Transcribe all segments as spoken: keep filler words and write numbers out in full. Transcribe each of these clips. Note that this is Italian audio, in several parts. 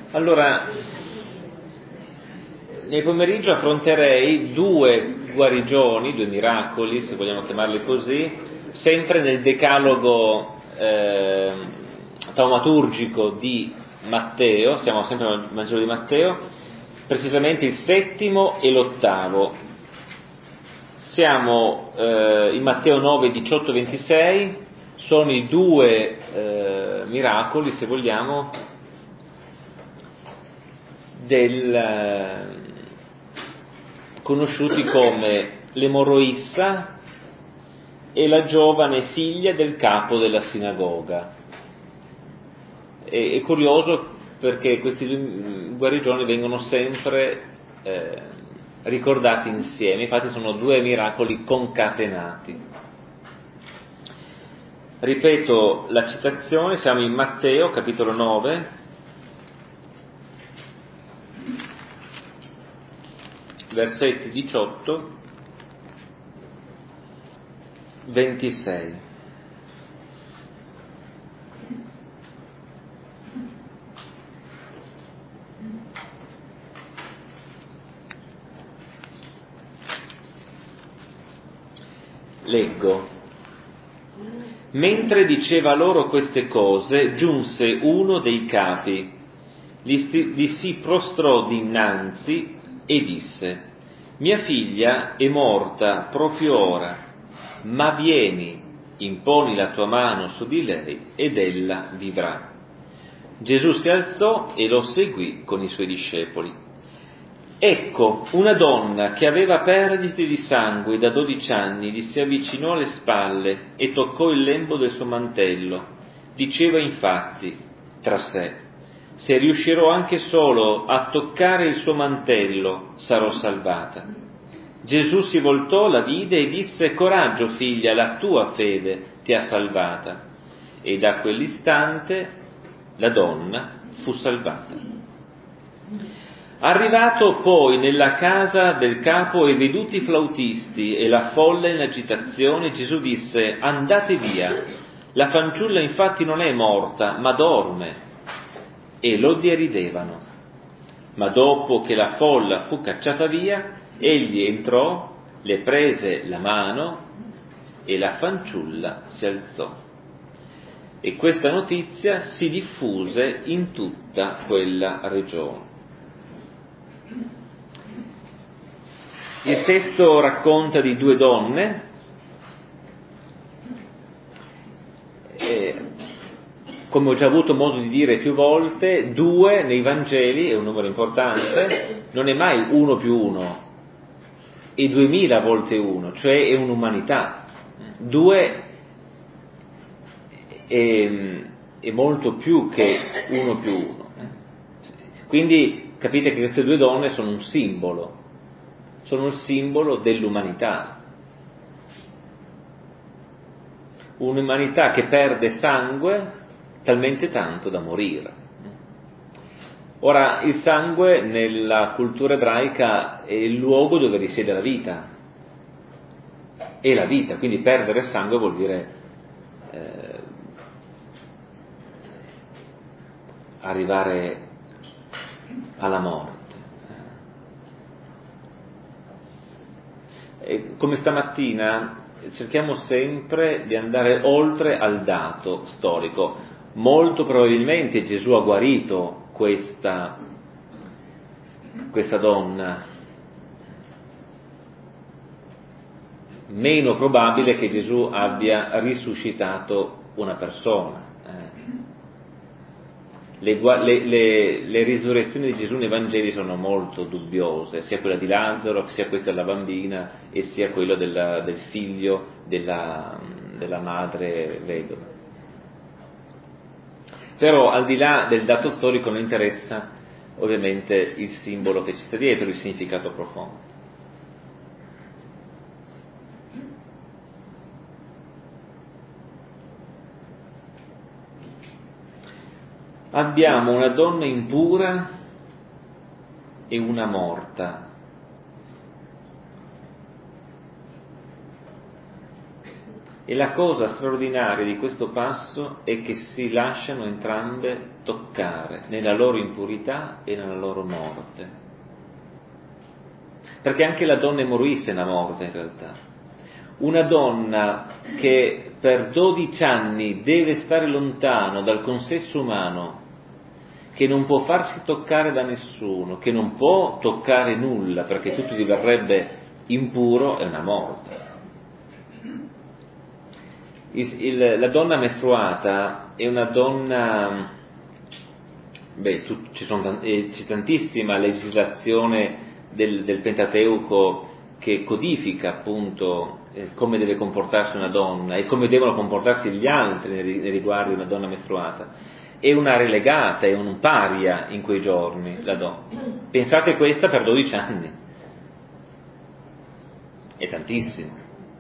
Allora, nel pomeriggio affronterei due guarigioni, due miracoli, se vogliamo chiamarli così, sempre nel decalogo eh, taumaturgico di Matteo. Siamo sempre nel Vangelo di Matteo, precisamente il settimo e l'ottavo. Siamo eh, in Matteo nove, diciotto, ventisei, sono i due eh, miracoli, se vogliamo, del, conosciuti come l'emorroissa e la giovane figlia del capo della sinagoga. E, è curioso perché questi due guarigioni vengono sempre eh, ricordati insieme, infatti sono due miracoli concatenati. Ripeto la citazione, siamo in Matteo capitolo nove, versetti diciotto ventisei. Leggo. Mentre diceva loro queste cose, giunse uno dei capi, gli, sti, gli si prostrò dinanzi e disse: mia figlia è morta proprio ora, ma vieni, imponi la tua mano su di lei ed ella vivrà. Gesù si alzò e lo seguì con i suoi discepoli. Ecco, una donna che aveva perdite di sangue da dodici anni gli si avvicinò alle spalle e toccò il lembo del suo mantello. Diceva infatti tra sé: se riuscirò anche solo a toccare il suo mantello, sarò salvata. Gesù si voltò, la vide e disse: coraggio figlia, la tua fede ti ha salvata. E da quell'istante la donna fu salvata. Arrivato poi nella casa del capo e veduti i flautisti e la folla in agitazione, Gesù disse: andate via, la fanciulla infatti non è morta, ma dorme. E lo deridevano. Ma dopo che la folla fu cacciata via, egli entrò, le prese la mano e la fanciulla si alzò. E questa notizia si diffuse in tutta quella regione. Il testo racconta di due donne, eh, come ho già avuto modo di dire più volte, due nei Vangeli è un numero importante, non è mai uno più uno, è duemila volte uno, cioè è un'umanità. Due è, è molto più che uno più uno. Quindi capite che queste due donne sono un simbolo. Sono il simbolo dell'umanità, un'umanità che perde sangue talmente tanto da morire. Ora, il sangue nella cultura ebraica è il luogo dove risiede la vita, è la vita, quindi perdere sangue vuol dire eh, arrivare alla morte. E come stamattina cerchiamo sempre di andare oltre al dato storico. Molto probabilmente Gesù ha guarito questa, questa donna. Meno probabile che Gesù abbia risuscitato una persona. Le, le, le, le risurrezioni di Gesù nei Vangeli sono molto dubbiose, sia quella di Lazzaro, sia questa della bambina e sia quella della, del figlio della, della madre vedova. Però al di là del dato storico non interessa ovviamente il simbolo che ci sta dietro, il significato profondo. Abbiamo una donna impura e una morta. E la cosa straordinaria di questo passo è che si lasciano entrambe toccare nella loro impurità e nella loro morte. Perché anche la donna emorisse è una morte in realtà. Una donna che per dodici anni deve stare lontano dal consesso umano, che non può farsi toccare da nessuno, che non può toccare nulla perché tutto diverrebbe impuro, è una morte. Il, il, la donna mestruata è una donna, beh, tu, ci sono eh, c'è tantissima legislazione del, del Pentateuco che codifica appunto eh, come deve comportarsi una donna e come devono comportarsi gli altri nei, nei riguardi di una donna mestruata. È una relegata, è un paria in quei giorni la donna. Pensate questa per dodici anni. È tantissimo.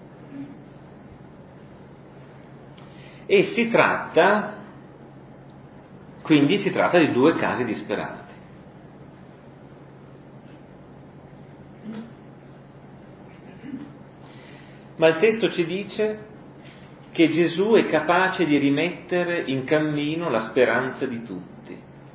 E si tratta, quindi si tratta di due casi disperati. Ma il testo ci dice che Gesù è capace di rimettere in cammino la speranza di tutti,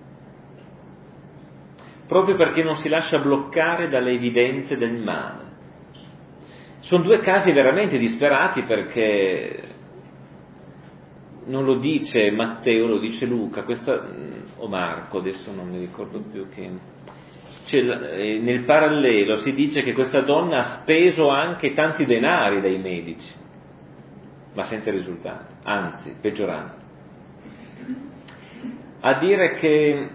proprio perché non si lascia bloccare dalle evidenze del male. Sono due casi veramente disperati perché non lo dice Matteo, lo dice Luca, questa, o Marco, adesso non mi ricordo più che... Cioè, nel parallelo si dice che questa donna ha speso anche tanti denari dai medici, ma senza risultati, anzi, peggiorando. A dire che,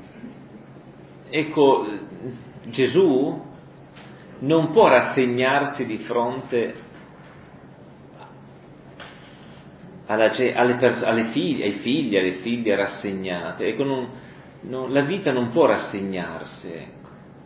ecco, Gesù non può rassegnarsi di fronte alla, alle, pers- alle figlie, ai figli, alle figlie rassegnate. Ecco, non, non, la vita non può rassegnarsi, ecco.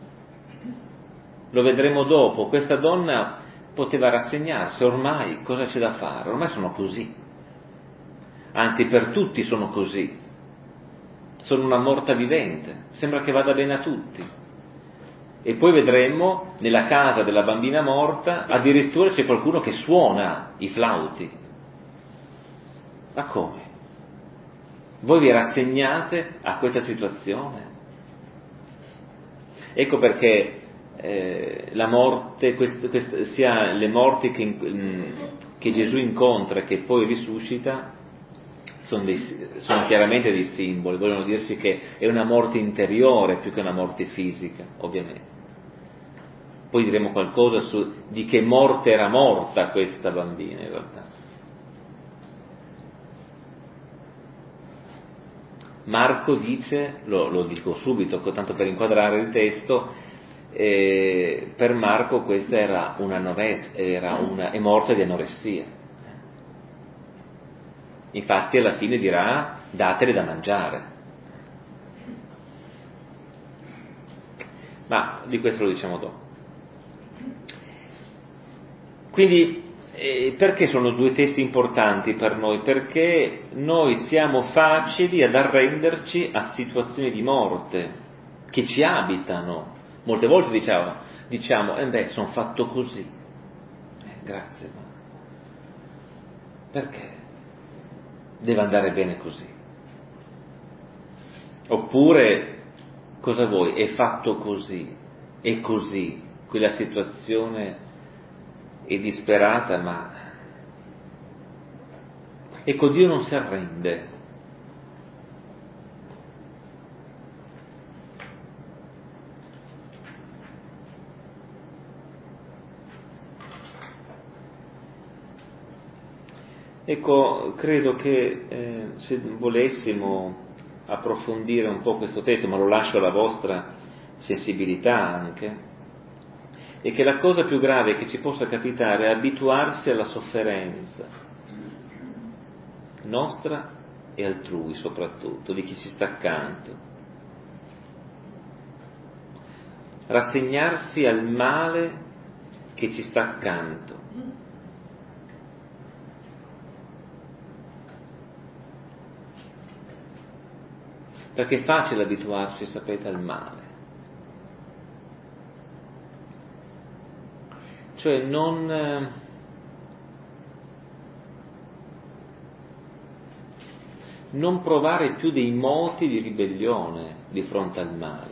Lo vedremo dopo, questa donna poteva rassegnarsi, ormai cosa c'è da fare? Ormai sono così, anzi per tutti sono così, sono una morta vivente, sembra che vada bene a tutti. E poi vedremo nella casa della bambina morta addirittura c'è qualcuno che suona i flauti. Ma come? Voi vi rassegnate a questa situazione? Ecco perché Eh, la morte, quest, quest, sia le morti che, che Gesù incontra e che poi risuscita sono, dei, sono chiaramente dei simboli, vogliono dirci che è una morte interiore più che una morte fisica, ovviamente. Poi diremo qualcosa su di che morte era morta questa bambina in realtà. Marco dice, lo, lo dico subito tanto per inquadrare il testo, Eh, per Marco questa era una anoressia, era una, è morta di anoressia. Infatti alla fine dirà datele da mangiare. Ma di questo lo diciamo dopo. Quindi eh, perché sono due testi importanti per noi? Perché noi siamo facili ad arrenderci a situazioni di morte che ci abitano. Molte volte diciamo, diciamo eh beh, sono fatto così. Eh, grazie, ma perché deve andare bene così? Oppure, cosa vuoi? È fatto così, è così, quella situazione è disperata, ma ecco, Dio non si arrende. Ecco, credo che eh, se volessimo approfondire un po' questo testo, ma lo lascio alla vostra sensibilità anche, è che la cosa più grave che ci possa capitare è abituarsi alla sofferenza nostra e altrui, soprattutto, di chi ci sta accanto. Rassegnarsi al male che ci sta accanto. Perché è facile abituarsi, sapete, al male. Cioè non, non provare più dei moti di ribellione di fronte al male,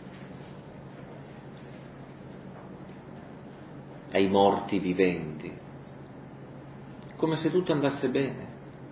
ai morti viventi, come se tutto andasse bene.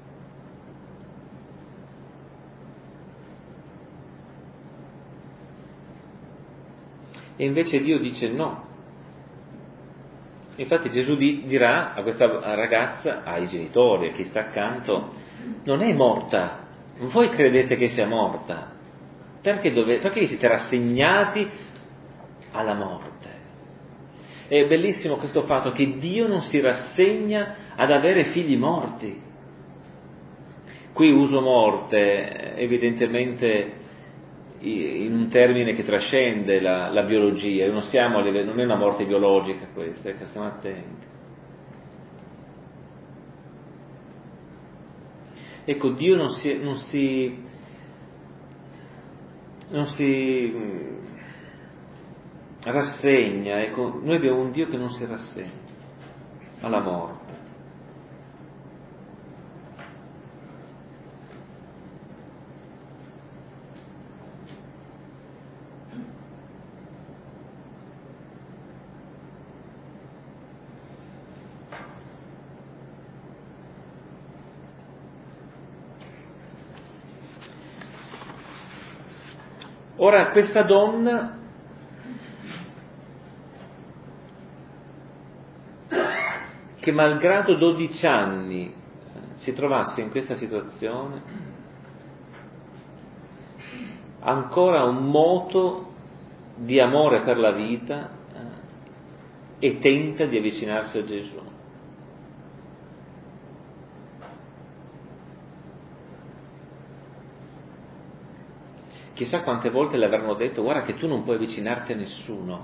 E invece Dio dice no. Infatti Gesù dirà a questa ragazza, ai genitori, a chi sta accanto, non è morta, voi credete che sia morta, perché, dove, perché siete rassegnati alla morte? È bellissimo questo fatto che Dio non si rassegna ad avere figli morti. Qui uso morte evidentemente in un termine che trascende la, la biologia, non, siamo a livello, non è una morte biologica questa, ecco, stiamo attenti. Ecco, Dio non si, non si, non si rassegna, ecco, noi abbiamo un Dio che non si rassegna alla morte. Ora, questa donna che malgrado dodici anni si trovasse in questa situazione, ha ancora un moto di amore per la vita eh, e tenta di avvicinarsi a Gesù. Chissà quante volte le avranno detto: guarda che tu non puoi avvicinarti a nessuno.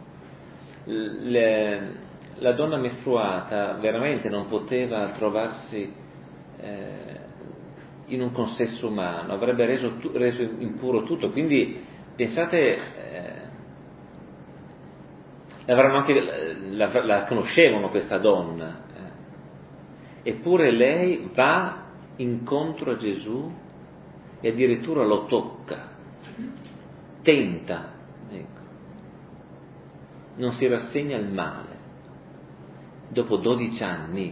Le, la donna mestruata veramente non poteva trovarsi eh, in un consesso umano, avrebbe reso, reso impuro tutto. Quindi pensate, eh, l'avranno anche, la, la conoscevano questa donna, eh. Eppure lei va incontro a Gesù e addirittura lo tocca. Tenta, ecco. Non si rassegna al male dopo dodici anni.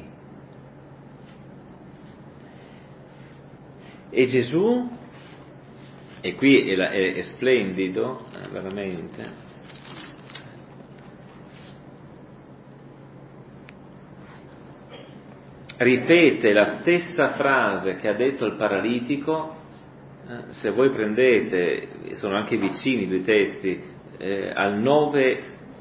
E Gesù, e qui è, è, è splendido, eh, veramente, ripete la stessa frase che ha detto il paralitico. Se voi prendete, sono anche vicini i due testi, eh, al nove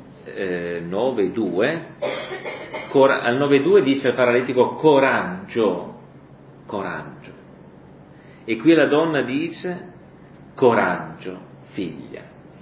due, cor- al nove due dice al paralitico coraggio, coraggio. E qui la donna dice coraggio, figlia.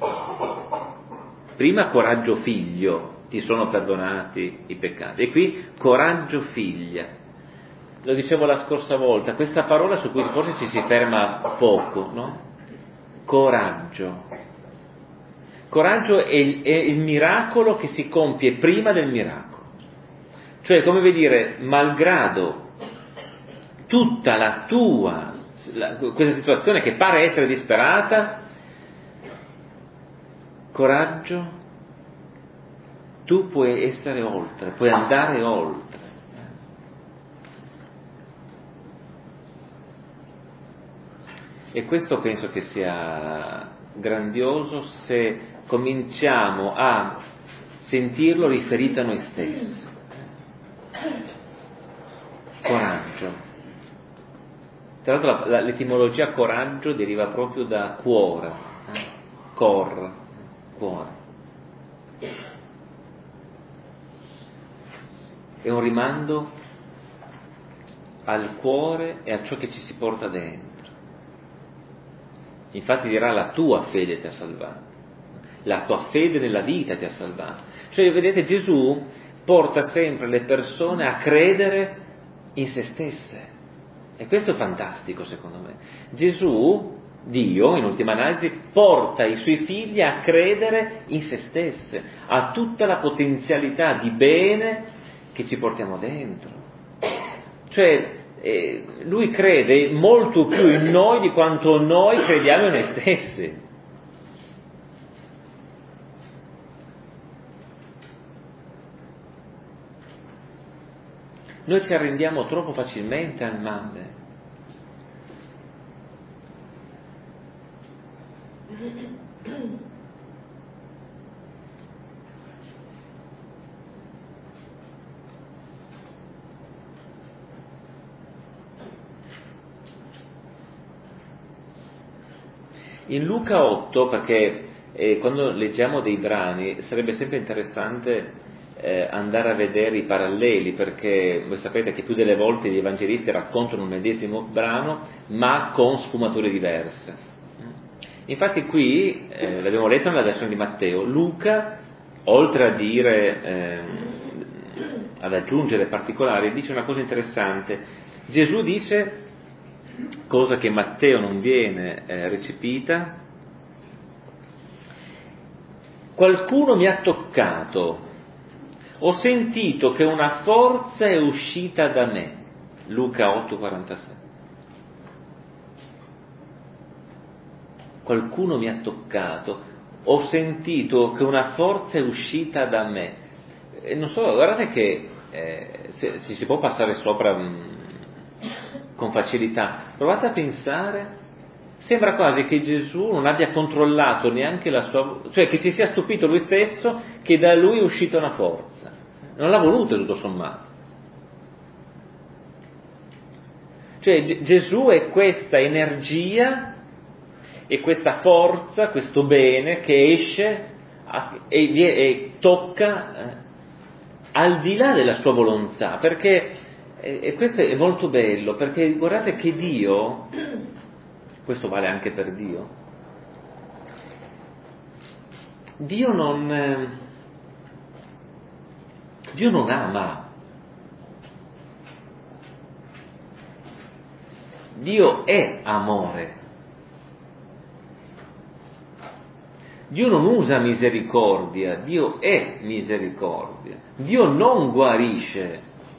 Prima coraggio figlio, ti sono perdonati i peccati. E qui coraggio figlia. Lo dicevo la scorsa volta, questa parola su cui forse ci si ferma poco, no? Coraggio. Coraggio è il, è il miracolo che si compie prima del miracolo. Cioè, come vuol dire, malgrado tutta la tua, la, questa situazione che pare essere disperata, coraggio, tu puoi essere oltre, puoi andare oltre. E questo penso che sia grandioso se cominciamo a sentirlo riferito a noi stessi. Coraggio. Tra l'altro la, l'etimologia coraggio deriva proprio da cuore, eh? cor, cuore. È un rimando al cuore e a ciò che ci si porta dentro. Infatti dirà: la tua fede ti ha salvato, la tua fede nella vita ti ha salvato. Cioè, vedete, Gesù porta sempre le persone a credere in se stesse, e questo è fantastico secondo me. Gesù, Dio, in ultima analisi, porta i suoi figli a credere in se stesse, a tutta la potenzialità di bene che ci portiamo dentro. Cioè, eh, lui crede molto più in noi di quanto noi crediamo in noi stessi. Noi ci arrendiamo troppo facilmente al male. In Luca otto, perché eh, quando leggiamo dei brani sarebbe sempre interessante eh, andare a vedere i paralleli, perché voi sapete che più delle volte gli evangelisti raccontano un medesimo brano ma con sfumature diverse. Infatti qui, eh, l'abbiamo letto nella versione di Matteo, Luca, oltre a dire, eh, ad aggiungere particolari, dice una cosa interessante. Gesù dice, cosa che in Matteo non viene eh, recepita, qualcuno mi ha toccato, ho sentito che una forza è uscita da me. Luca otto quarantasei. Qualcuno mi ha toccato, ho sentito che una forza è uscita da me. E non so, guardate che eh, se, ci si può passare sopra mh, con facilità. Provate a pensare, sembra quasi che Gesù non abbia controllato neanche la sua, cioè che si sia stupito lui stesso che da lui è uscita una forza. Non l'ha voluto tutto sommato. Cioè G- Gesù è questa energia e questa forza, questo bene che esce a, e, e tocca eh, al di là della sua volontà, perché eh, e questo è molto bello, perché guardate che Dio, questo vale anche per Dio, Dio non eh, Dio non ama, Dio è amore. Dio non usa misericordia, Dio è misericordia. Dio non guarisce,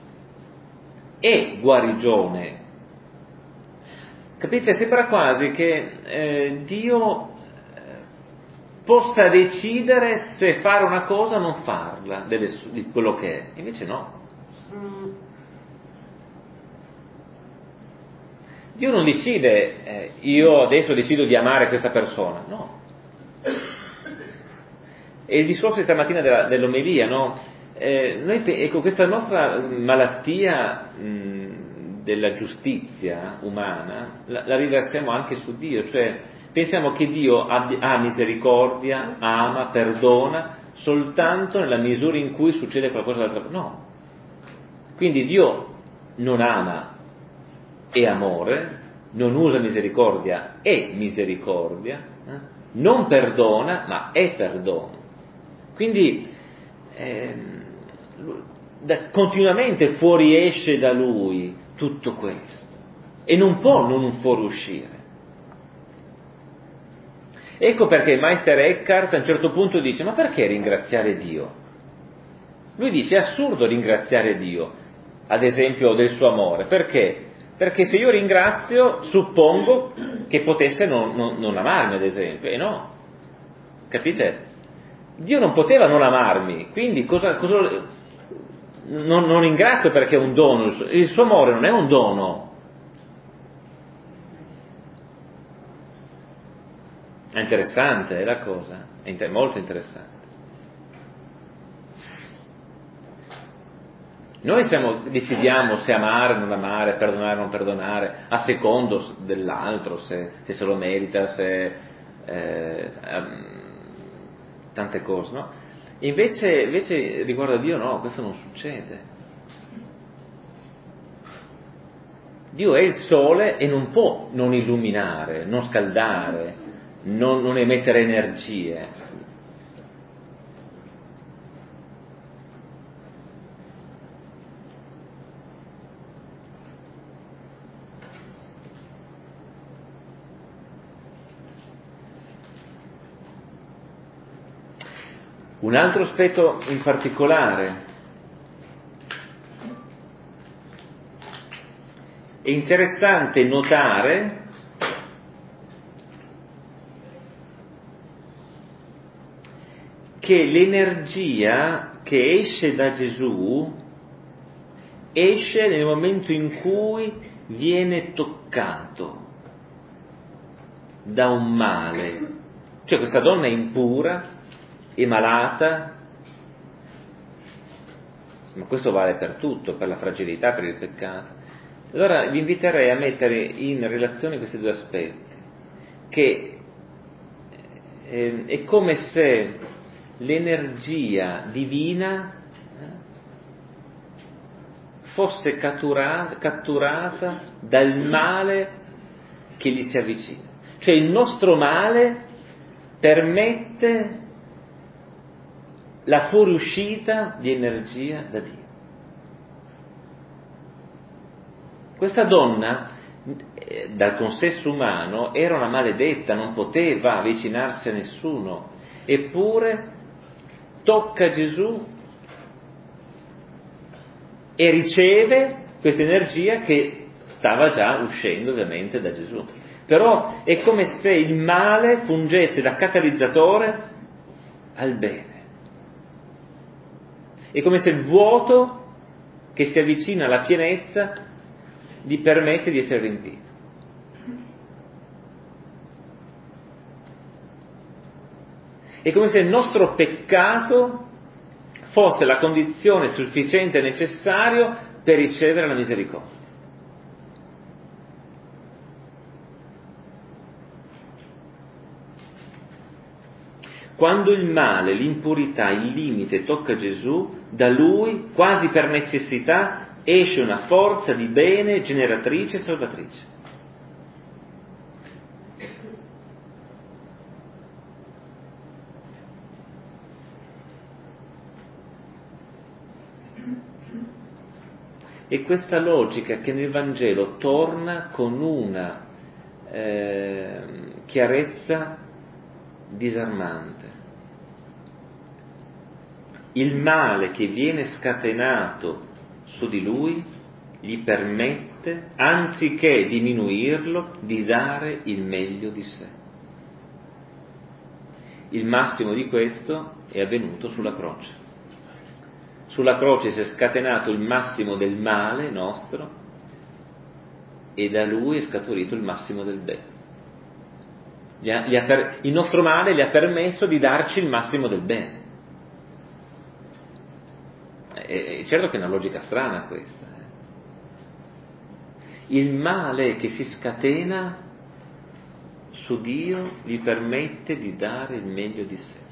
è guarigione. Capite? Sembra quasi che eh, Dio eh, possa decidere se fare una cosa o non farla, delle, di quello che è. Invece no. Dio non decide, eh, io adesso decido di amare questa persona, no. E il discorso di stamattina della, dell'omelia, no? Eh, noi, ecco, questa nostra malattia mh, della giustizia umana la, la riversiamo anche su Dio, cioè pensiamo che Dio ha, ha misericordia, ama, perdona soltanto nella misura in cui succede qualcosa d'altra parte. No. Quindi Dio non ama, è amore, non usa misericordia, è misericordia, eh? Non perdona, ma è perdono. Quindi eh, da, continuamente fuoriesce da lui tutto questo e non può non fuoriuscire. Ecco perché Meister Eckhart a un certo punto dice: ma perché ringraziare Dio? Lui dice: è assurdo ringraziare Dio, ad esempio del suo amore. Perché? Perché se io ringrazio suppongo che potesse non, non, non amarmi, ad esempio, e no, capite? Dio non poteva non amarmi, quindi cosa, cosa non, non ringrazio perché è un dono, il suo amore non è un dono. È interessante, è la cosa, è inter- molto interessante. Noi siamo, decidiamo se amare, non amare, perdonare, non perdonare, a secondo dell'altro, se, se se lo merita, se eh, um, tante cose, no? Invece, invece riguardo a Dio no, questo non succede. Dio è il sole e non può non illuminare, non scaldare, non, non emettere energie. Un altro aspetto in particolare, è interessante notare che l'energia che esce da Gesù esce nel momento in cui viene toccato da un male. Cioè questa donna è impura, è malata, ma questo vale per tutto, per la fragilità, per il peccato. Allora vi inviterei a mettere in relazione questi due aspetti, che eh, è come se l'energia divina fosse catturata, catturata dal male che gli si avvicina. Cioè il nostro male permette la fuoriuscita di energia da Dio. Questa donna, eh, dal consesso umano, era una maledetta, non poteva avvicinarsi a nessuno, eppure tocca Gesù e riceve questa energia che stava già uscendo ovviamente da Gesù. Però è come se il male fungesse da catalizzatore al bene. È come se il vuoto che si avvicina alla pienezza gli permette di essere riempito. È come se il nostro peccato fosse la condizione sufficiente e necessaria per ricevere la misericordia. Quando il male, l'impurità, il limite tocca Gesù, da lui, quasi per necessità, esce una forza di bene generatrice e salvatrice. E questa logica che nel Vangelo torna con una eh, chiarezza disarmante. Il male che viene scatenato su di lui gli permette, anziché diminuirlo, di dare il meglio di sé. Il massimo di questo è avvenuto sulla croce. Sulla croce si è scatenato il massimo del male nostro e da lui è scaturito il massimo del bene. Gli ha, gli ha per, il nostro male gli ha permesso di darci il massimo del bene. E, e certo che è una logica strana questa. Eh. Il male che si scatena su Dio gli permette di dare il meglio di sé.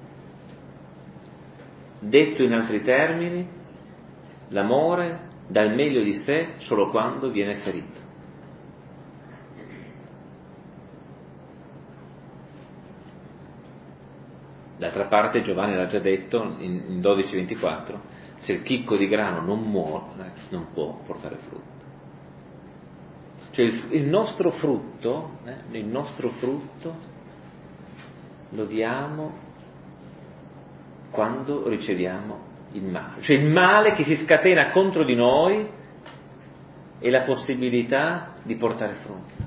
Detto in altri termini, l'amore dà il meglio di sé solo quando viene ferito. D'altra parte Giovanni l'ha già detto in, in dodici ventiquattro, se il chicco di grano non muore, non può portare frutto. Cioè il, il nostro frutto, eh, il nostro frutto lo diamo quando riceviamo il male. Cioè il male che si scatena contro di noi è la possibilità di portare frutto.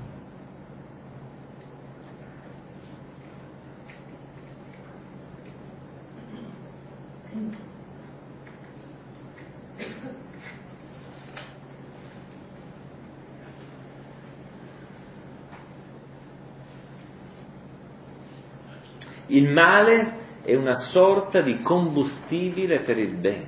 Il male è una sorta di combustibile per il bene.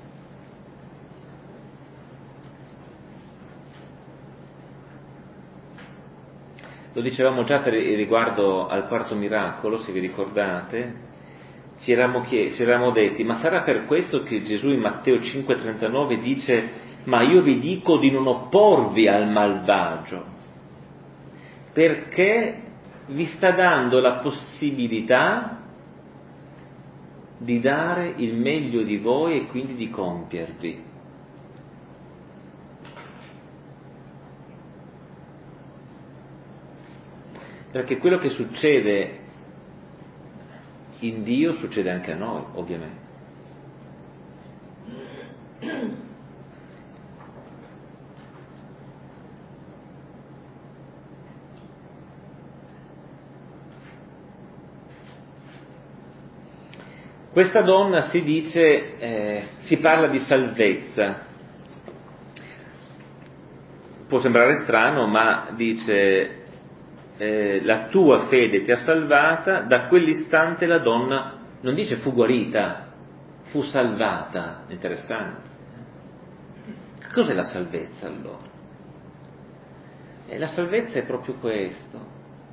Lo dicevamo già per riguardo al quarto miracolo, se vi ricordate, ci eravamo, chies- ci eravamo detti, ma sarà per questo che Gesù in Matteo cinque trentanove dice, ma io vi dico di non opporvi al malvagio, perché vi sta dando la possibilità di dare il meglio di voi e quindi di compiervi. Perché quello che succede in Dio succede anche a noi, ovviamente. Questa donna si dice, eh, si parla di salvezza. Può sembrare strano, ma dice, eh, la tua fede ti ha salvata, da quell'istante la donna, non dice fu guarita, fu salvata. Interessante. Cos'è la salvezza allora? E la salvezza è proprio questo.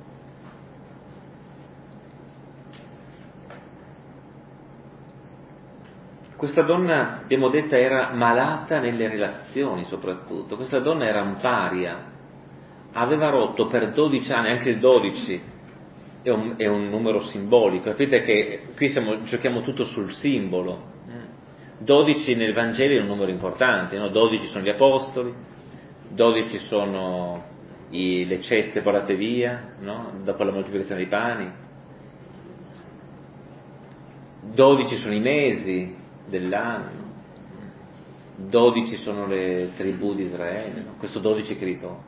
Questa donna, abbiamo detto, era malata nelle relazioni soprattutto. Questa donna era un paria, aveva rotto per dodici anni, anche il dodici è un, è un numero simbolico. Capite che qui siamo, giochiamo tutto sul simbolo. dodici nel Vangelo è un numero importante, no? dodici sono gli apostoli, dodici sono i, le ceste portate via, no? Dopo la moltiplicazione dei pani, dodici sono i mesi dell'anno, dodici sono le tribù di Israele, no? Questo dodici che ritorna.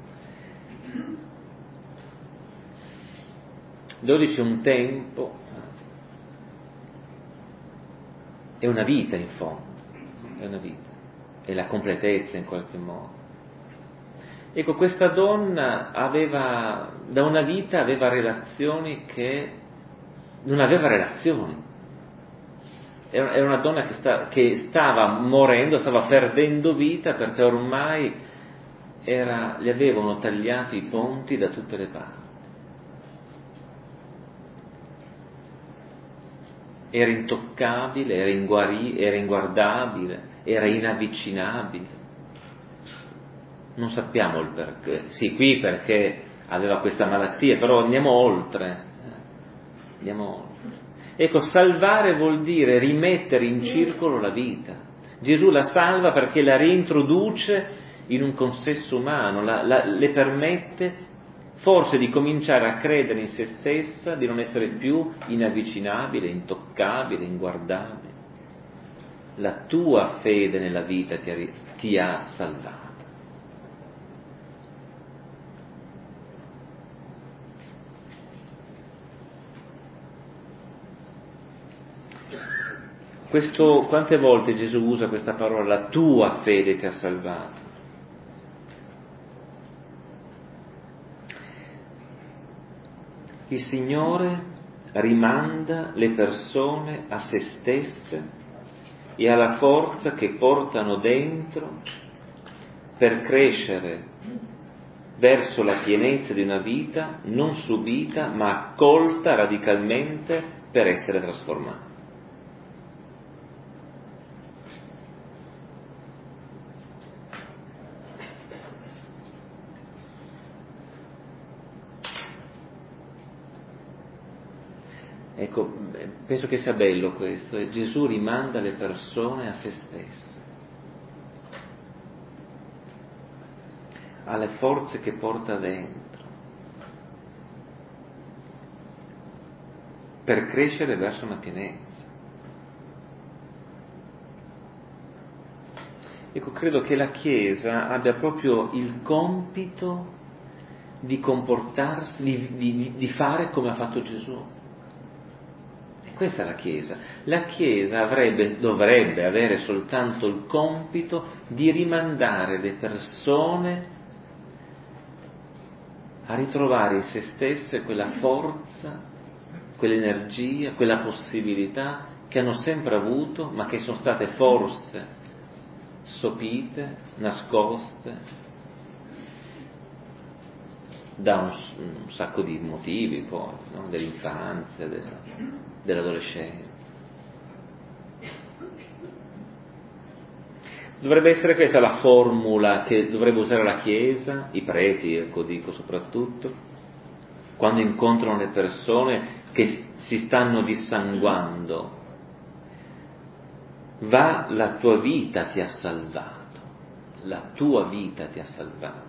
dodici è un tempo, è una vita in fondo, è una vita, è la completezza in qualche modo. Ecco, questa donna aveva, da una vita aveva relazioni che non aveva relazioni. Era una donna che, sta, che stava morendo, stava perdendo vita perché ormai era, le avevano tagliato i ponti da tutte le parti. Era intoccabile, era, inguari, era inguardabile, era inavvicinabile. Non sappiamo il perché. Sì, qui perché aveva questa malattia, però andiamo oltre. Andiamo oltre. Ecco, salvare vuol dire rimettere in circolo la vita. Gesù la salva perché la reintroduce in un consesso umano, la, la, le permette forse di cominciare a credere in se stessa, di non essere più inavvicinabile, intoccabile, inguardabile. La tua fede nella vita ti ha, ti ha salvato. Questo, quante volte Gesù usa questa parola, la tua fede ti ha salvato? Il Signore rimanda le persone a se stesse e alla forza che portano dentro per crescere verso la pienezza di una vita non subita ma accolta radicalmente per essere trasformata. Ecco, penso che sia bello questo, e Gesù rimanda le persone a se stesse, alle forze che porta dentro, per crescere verso una pienezza. Ecco, credo che la Chiesa abbia proprio il compito di comportarsi, di, di, di fare come ha fatto Gesù. Questa è la Chiesa. La Chiesa avrebbe, dovrebbe avere soltanto il compito di rimandare le persone a ritrovare in se stesse quella forza, quell'energia, quella possibilità che hanno sempre avuto, ma che sono state forse sopite, nascoste da un, un sacco di motivi poi, no? Dell'infanzia, della, dell'adolescenza. Dovrebbe essere questa la formula che dovrebbe usare la Chiesa, i preti, ecco dico soprattutto, quando incontrano le persone che si stanno dissanguando. Va, la tua vita ti ha salvato, la tua vita ti ha salvato.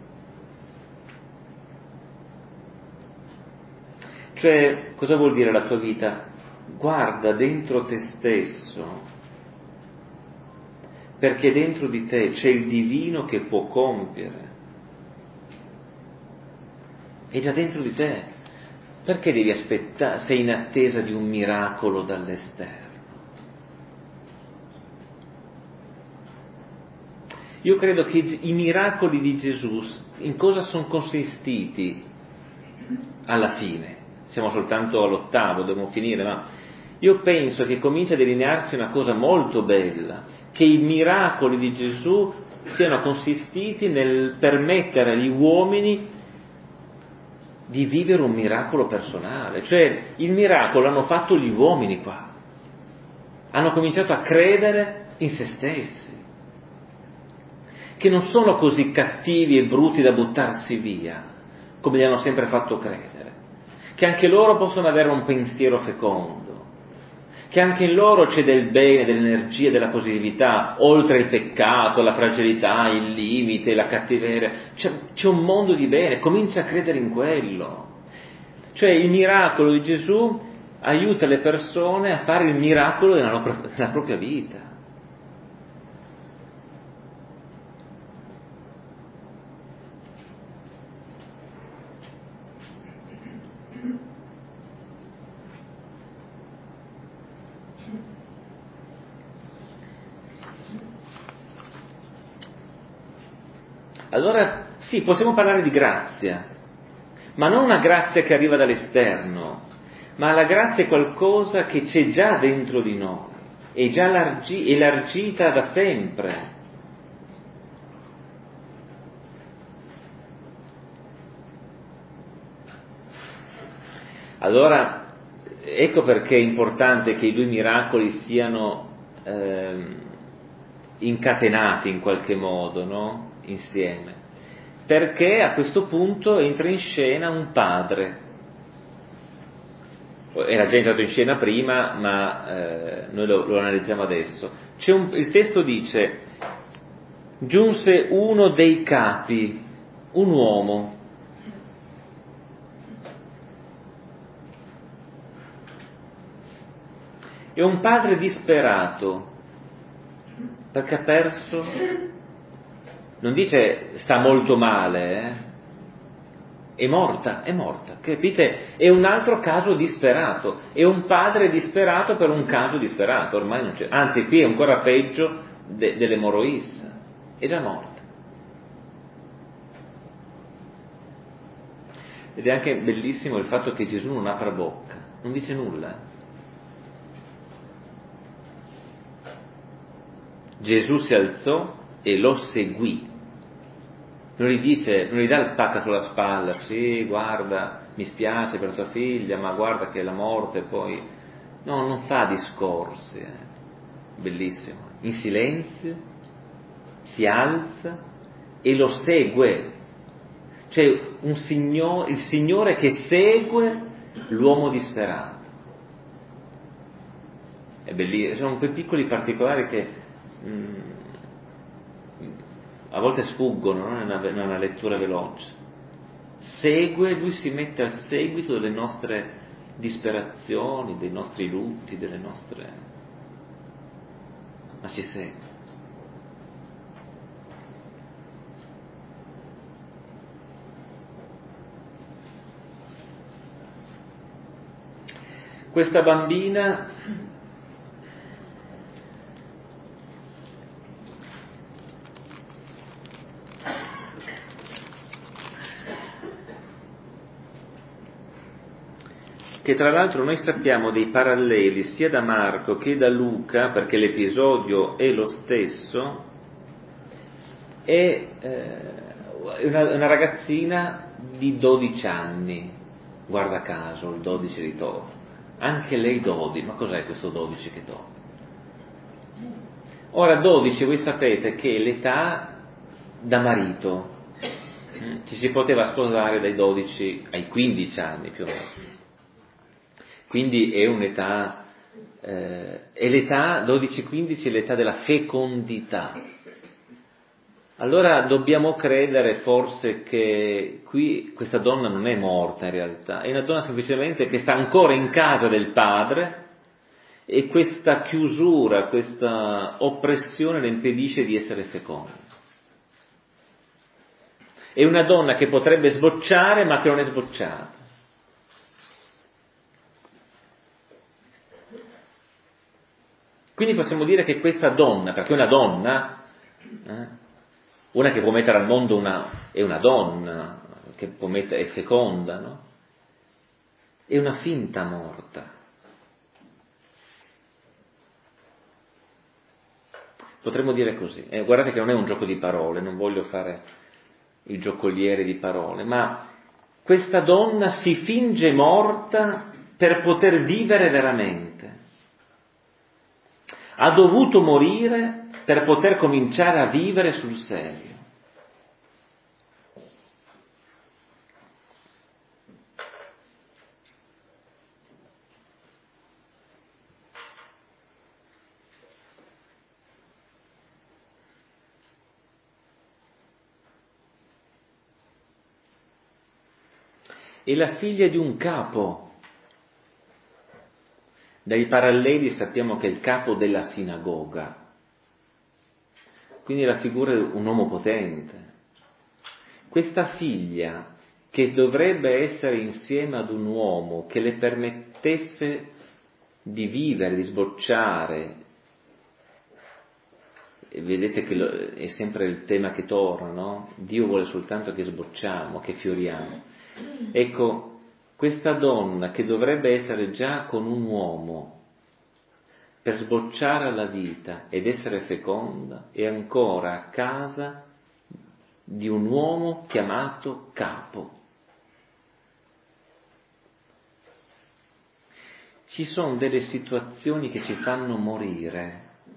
Cioè, cosa vuol dire la tua vita? Guarda dentro te stesso, perché dentro di te c'è il divino che può compiere. È già dentro di te. Perché devi aspettare, sei in attesa di un miracolo dall'esterno? Io credo che i miracoli di Gesù in cosa sono consistiti alla fine? Siamo soltanto all'ottavo, dobbiamo finire, ma io penso che comincia a delinearsi una cosa molto bella, che i miracoli di Gesù siano consistiti nel permettere agli uomini di vivere un miracolo personale. Cioè, il miracolo l'hanno fatto gli uomini qua. Hanno cominciato a credere in se stessi, che non sono così cattivi e brutti da buttarsi via, come gli hanno sempre fatto credere, che anche loro possono avere un pensiero fecondo, che anche in loro c'è del bene, dell'energia, della positività, oltre il peccato, la fragilità, il limite, la cattiveria. C'è, c'è un mondo di bene, comincia a credere in quello. Cioè il miracolo di Gesù aiuta le persone a fare il miracolo nella, nella propria vita. Allora, sì, possiamo parlare di grazia, ma non una grazia che arriva dall'esterno, ma la grazia è qualcosa che c'è già dentro di noi, è già elargi- elargita da sempre. Allora, ecco perché è importante che i due miracoli siano ehm, incatenati in qualche modo, no? Insieme, perché a questo punto entra in scena un padre. Era già entrato in scena prima, ma eh, noi lo, lo analizziamo adesso. C'è un, il testo dice: giunse uno dei capi, un uomo. È un padre disperato perché ha perso. Non dice sta molto male, eh? È morta, è morta, capite? È un altro caso disperato, è un padre disperato per un caso disperato, ormai non c'è, anzi qui è ancora peggio de, dell'emoroissa, è già morta. Ed è anche bellissimo il fatto che Gesù non apra bocca, non dice nulla. Gesù si alzò e lo seguì. Non gli dice, non gli dà il pacca sulla spalla, sì, guarda, mi spiace per tua figlia, ma guarda che la morte poi... No, non fa discorsi, eh. Bellissimo. In silenzio, si alza e lo segue. Cioè, un signore, il Signore che segue l'uomo disperato. È bellissimo, sono quei piccoli particolari che... Mm, a volte sfuggono, no? nella, nella lettura veloce. Segue, lui si mette al seguito delle nostre disperazioni, dei nostri lutti, delle nostre... ma ci segue. Questa bambina che tra l'altro noi sappiamo dei paralleli sia da Marco che da Luca, perché l'episodio è lo stesso, è eh, una, una ragazzina di dodici anni, guarda caso, il dodici ritorna, anche lei dodici, ma cos'è questo dodici che torna? Ora dodici, voi sapete che è l'età da marito, ci si poteva sposare dai dodici ai quindici anni più o meno. Quindi è un'età, eh, è l'età dodici quindici, è l'età della fecondità. Allora dobbiamo credere forse che qui questa donna non è morta in realtà, è una donna semplicemente che sta ancora in casa del padre e questa chiusura, questa oppressione le impedisce di essere feconda. È una donna che potrebbe sbocciare ma che non è sbocciata. Quindi possiamo dire che questa donna, perché è una donna, eh, Una che può mettere al mondo una, è una donna, che può mettere, è feconda, no? È una finta morta. Potremmo dire così. Eh, guardate che non è un gioco di parole, non voglio fare il giocoliere di parole, ma questa donna si finge morta per poter vivere veramente. Ha dovuto morire per poter cominciare a vivere sul serio. È la figlia di un capo. Dai paralleli sappiamo che è il capo della sinagoga. Quindi la figura è un uomo potente. Questa figlia, che dovrebbe essere insieme ad un uomo che le permettesse di vivere, di sbocciare, e vedete che lo, è sempre il tema che torna, no? Dio vuole soltanto che sbocciamo, che fioriamo. Ecco, questa donna che dovrebbe essere già con un uomo per sbocciare alla vita ed essere feconda, è ancora a casa di un uomo chiamato capo. Ci sono delle situazioni che ci fanno morire.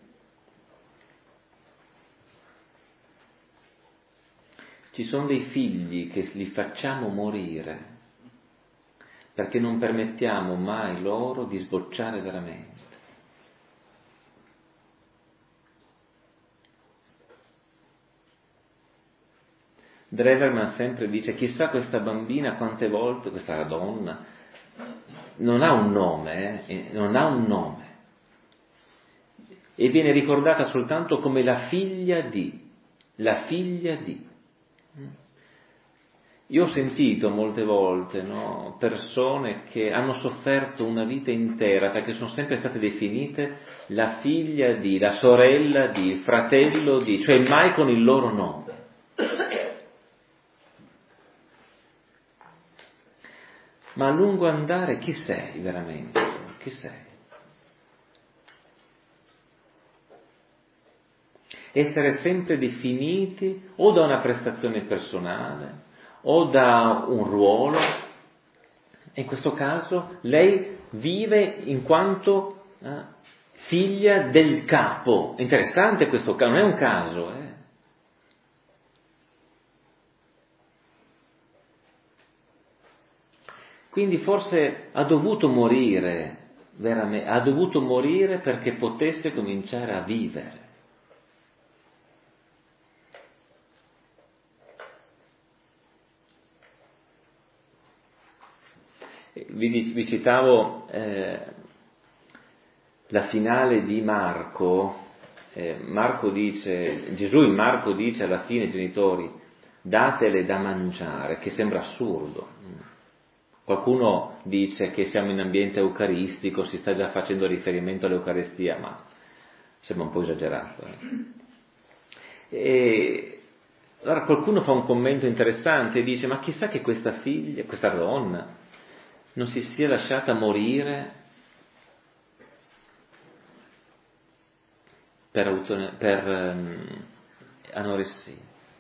Ci sono dei figli che li facciamo morire perché non permettiamo mai loro di sbocciare veramente. Dreverman sempre dice, chissà questa bambina quante volte, questa donna, non ha un nome, eh? non ha un nome, e viene ricordata soltanto come la figlia di, la figlia di. Io ho sentito molte volte, no, persone che hanno sofferto una vita intera perché sono sempre state definite la figlia di, la sorella di, il fratello di, cioè mai con il loro nome. Ma a lungo andare chi sei veramente? Chi sei? Essere sempre definiti o da una prestazione personale o da un ruolo. E in questo caso lei vive in quanto eh, figlia del capo. Interessante questo caso, non è un caso, eh. Quindi forse ha dovuto morire, veramente, ha dovuto morire perché potesse cominciare a vivere. Vi, vi citavo eh, la finale di Marco. eh, Marco dice, Gesù in Marco dice alla fine ai genitori, datele da mangiare, che sembra assurdo. Qualcuno dice che siamo in ambiente eucaristico, si sta già facendo riferimento all'Eucaristia, ma sembra un po' esagerato. Eh. E allora qualcuno fa un commento interessante e dice, ma chissà che questa figlia, questa donna, non si sia lasciata morire per, auto, per um, anoressia.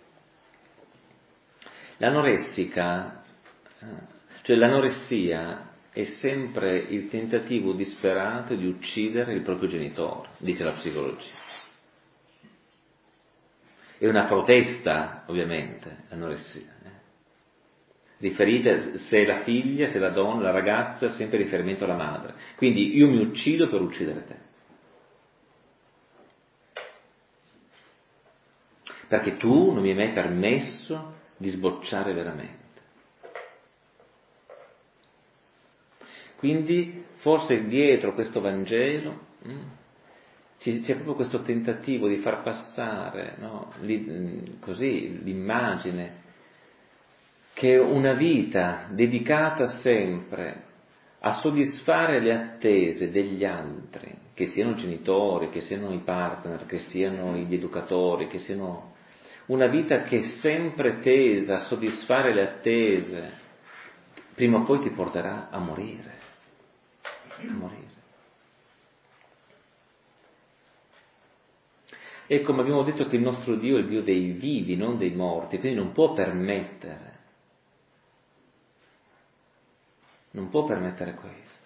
L'anoressica, cioè l'anoressia è sempre il tentativo disperato di uccidere il proprio genitore, dice la psicologia. È una protesta, ovviamente, l'anoressia. Eh? Riferite, se la figlia, se la donna, la ragazza, sempre riferimento alla madre. Quindi io mi uccido per uccidere te. Perché tu non mi hai mai permesso di sbocciare veramente. Quindi forse dietro questo Vangelo mh, c'è proprio questo tentativo di far passare, no, li, così l'immagine che una vita dedicata sempre a soddisfare le attese degli altri, che siano genitori, che siano i partner, che siano gli educatori, che siano una vita che è sempre tesa a soddisfare le attese, prima o poi ti porterà a morire, a morire. E come abbiamo detto che il nostro Dio è il Dio dei vivi, non dei morti, quindi non può permettere, non può permettere questo.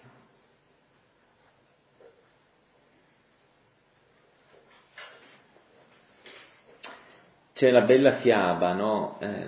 C'è la bella fiaba, no? Eh,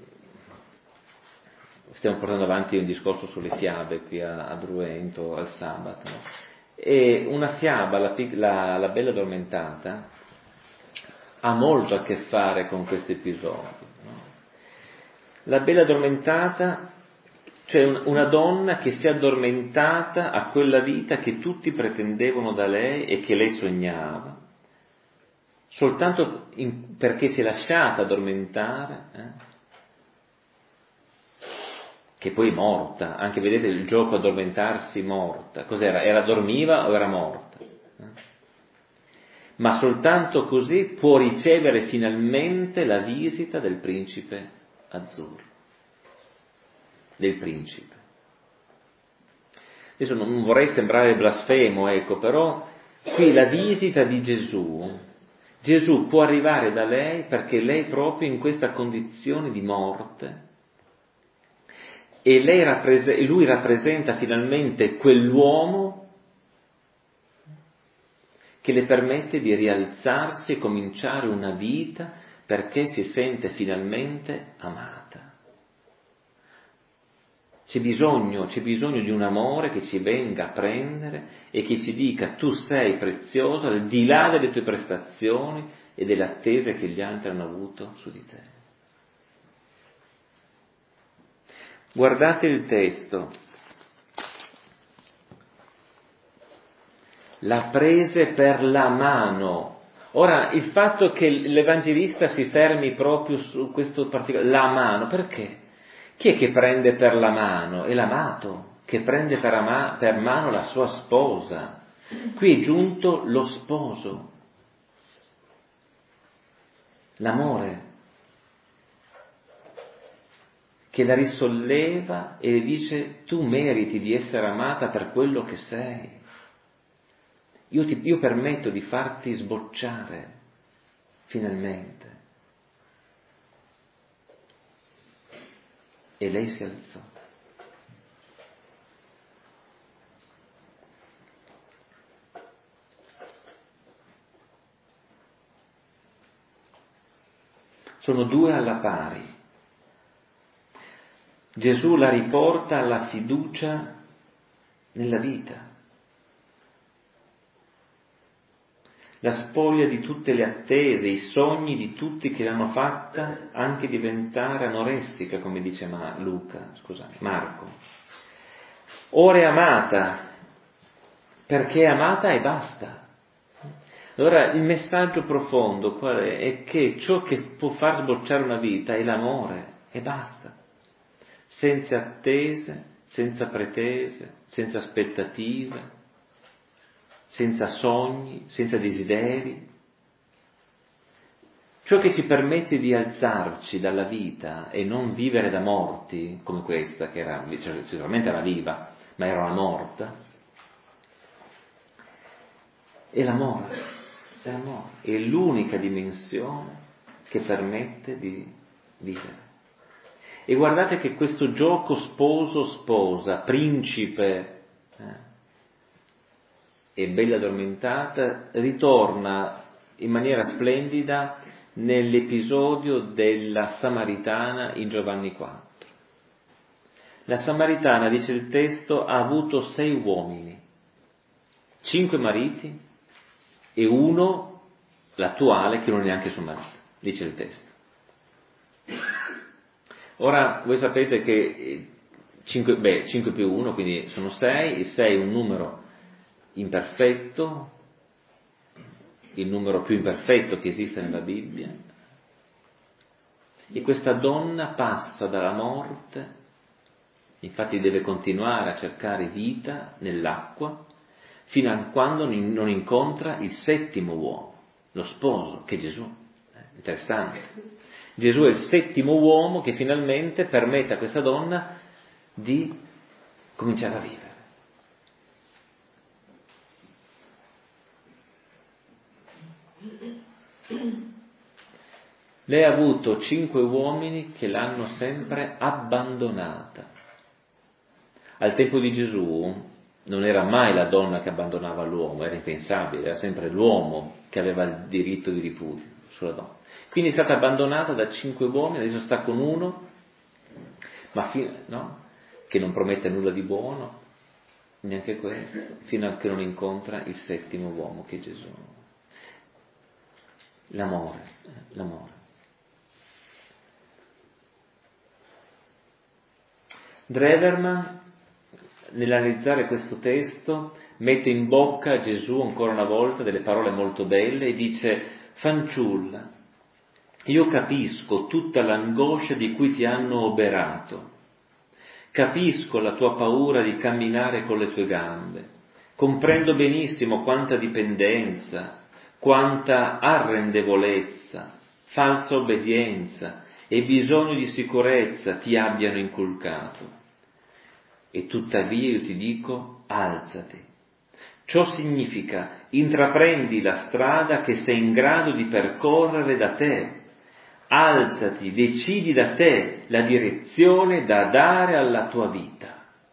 stiamo portando avanti un discorso sulle fiabe qui a, a Druento al sabato, no? E una fiaba, la, la, la Bella Addormentata, ha molto a che fare con questo episodio, no? La Bella Addormentata, cioè un, una donna che si è addormentata a quella vita che tutti pretendevano da lei e che lei sognava, soltanto in, perché si è lasciata addormentare, eh? Che poi è morta, anche vedete il gioco addormentarsi morta, cos'era? Era dormiva o era morta? Eh? Ma soltanto così può ricevere finalmente la visita del principe azzurro, del principe. Adesso non vorrei sembrare blasfemo, ecco, però qui la visita di Gesù, Gesù può arrivare da lei perché lei è proprio in questa condizione di morte e, lei rappres- e lui rappresenta finalmente quell'uomo che le permette di rialzarsi e cominciare una vita perché si sente finalmente amata. C'è bisogno, c'è bisogno di un amore che ci venga a prendere e che ci dica: tu sei prezioso al di là delle tue prestazioni e delle attese che gli altri hanno avuto su di te. Guardate il testo. La prese per la mano. Ora, il fatto che l'Evangelista si fermi proprio su questo particolare, la mano, perché? Chi è che prende per la mano? È l'amato, che prende per, ama- per mano la sua sposa. Qui è giunto lo sposo, l'amore, che la risolleva e le dice: tu meriti di essere amata per quello che sei. Io, ti, io permetto di farti sbocciare, finalmente. E lei si alzò. Sono due alla pari. Gesù la riporta alla fiducia nella vita. La spoglia di tutte le attese, i sogni di tutti che l'hanno fatta anche diventare anoressica, come dice Ma- Luca, scusate, Marco. Ora è amata, perché è amata e basta. Allora il messaggio profondo qual è? È che ciò che può far sbocciare una vita è l'amore e basta. Senza attese, senza pretese, senza aspettative, senza sogni, senza desideri. Ciò che ci permette di alzarci dalla vita e non vivere da morti, come questa, che era, cioè, sicuramente era viva, ma era una morta, è l'amore, è l'amore, è l'unica dimensione che permette di vivere. E guardate che questo gioco sposo-sposa, principe eh, e bella addormentata, ritorna in maniera splendida nell'episodio della Samaritana in Giovanni quattro. La Samaritana, dice il testo, ha avuto sei uomini, cinque mariti e uno, l'attuale, che non è neanche suo marito, dice il testo. Ora, voi sapete che cinque, beh, cinque più uno, quindi sono sei, il sei è un numero imperfetto, il numero più imperfetto che esiste nella Bibbia, e questa donna passa dalla morte, infatti deve continuare a cercare vita nell'acqua, fino a quando non incontra il settimo uomo, lo sposo, che è Gesù. Interessante. Gesù è il settimo uomo che finalmente permette a questa donna di cominciare a vivere. Lei ha avuto cinque uomini che l'hanno sempre abbandonata. Al tempo di Gesù non era mai la donna che abbandonava l'uomo, era impensabile, era sempre l'uomo che aveva il diritto di ripudio sulla donna. Quindi è stata abbandonata da cinque uomini, adesso sta con uno, ma fino, no? Che non promette nulla di buono, neanche questo, fino a che non incontra il settimo uomo che è Gesù. L'amore, l'amore. Dreverman, nell'analizzare questo testo, mette in bocca a Gesù ancora una volta delle parole molto belle e dice: fanciulla, io capisco tutta l'angoscia di cui ti hanno oberato, capisco la tua paura di camminare con le tue gambe, comprendo benissimo quanta dipendenza, quanta arrendevolezza, falsa obbedienza e bisogno di sicurezza ti abbiano inculcato. E tuttavia io ti dico, alzati. Ciò significa, intraprendi la strada che sei in grado di percorrere da te. Alzati, decidi da te la direzione da dare alla tua vita.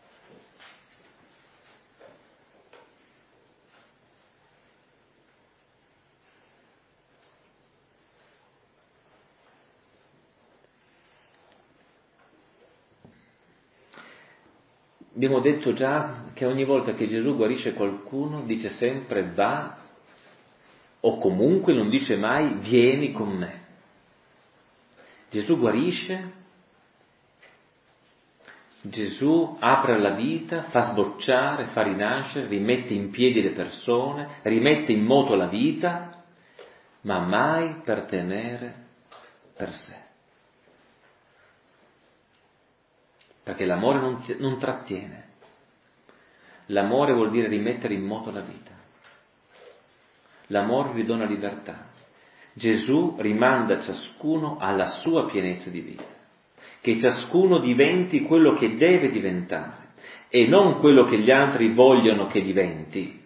Abbiamo detto già che ogni volta che Gesù guarisce qualcuno dice sempre va, o comunque non dice mai vieni con me. Gesù guarisce, Gesù apre la vita, fa sbocciare, fa rinascere, rimette in piedi le persone, rimette in moto la vita, ma mai per tenere per sé. Perché l'amore non, non trattiene. L'amore vuol dire rimettere in moto la vita. L'amore ridona libertà. Gesù rimanda ciascuno alla sua pienezza di vita, che ciascuno diventi quello che deve diventare e non quello che gli altri vogliono che diventi.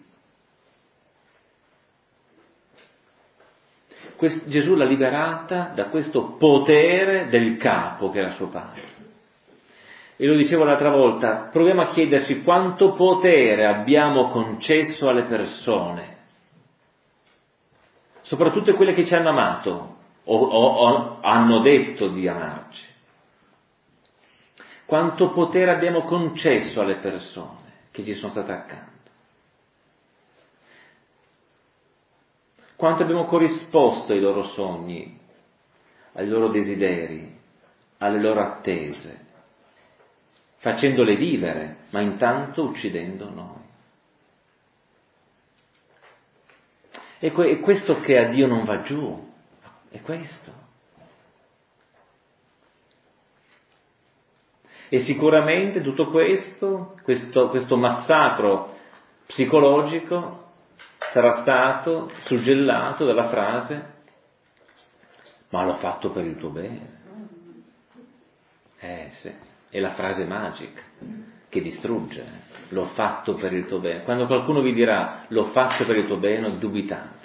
Quest- Gesù l'ha liberata da questo potere del capo che era suo padre. E lo dicevo l'altra volta, proviamo a chiederci quanto potere abbiamo concesso alle persone, soprattutto quelle che ci hanno amato o, o, o hanno detto di amarci. Quanto potere abbiamo concesso alle persone che ci sono state accanto. Quanto abbiamo corrisposto ai loro sogni, ai loro desideri, alle loro attese, facendole vivere, ma intanto uccidendo noi. E que- è questo che a Dio non va giù, è questo. E sicuramente tutto questo, questo, questo massacro psicologico sarà stato suggellato dalla frase: ma l'ho fatto per il tuo bene. Eh sì, è la frase magica che distrugge, l'ho fatto per il tuo bene. Quando qualcuno vi dirà l'ho fatto per il tuo bene, dubitate.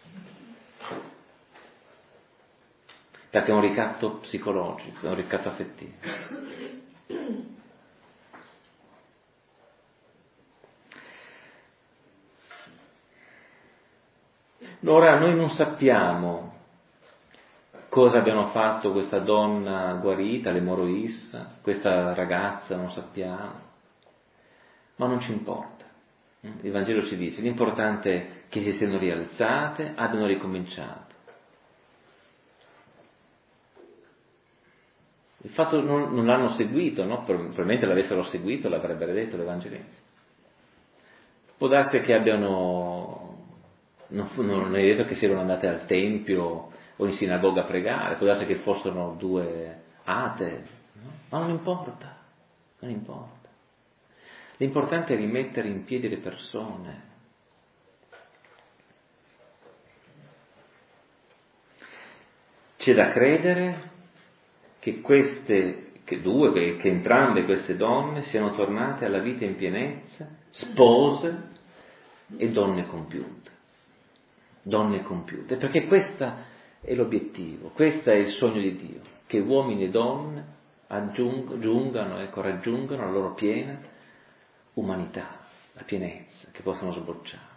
Perché è un ricatto psicologico, è un ricatto affettivo. Ora noi non sappiamo cosa abbiano fatto questa donna guarita, l'emorroissa, questa ragazza, non sappiamo, ma non ci importa. Il Vangelo ci dice, l'importante è che si siano rialzate, abbiano ricominciato. Il fatto non, non l'hanno seguito, no? Probabilmente l'avessero seguito, l'avrebbero detto l'Evangelista. Può darsi che abbiano, non, non è detto che siano andate al Tempio o in sinagoga a pregare, può darsi che fossero due atee, no? Ma non importa, non importa. L'importante è rimettere in piedi le persone. C'è da credere che queste che due, che, che entrambe queste donne siano tornate alla vita in pienezza, spose e donne compiute. Donne compiute, perché questo è l'obiettivo, questo è il sogno di Dio, che uomini e donne aggiung- giungano, ecco, raggiungano la loro piena umanità, la pienezza che possono sbocciare.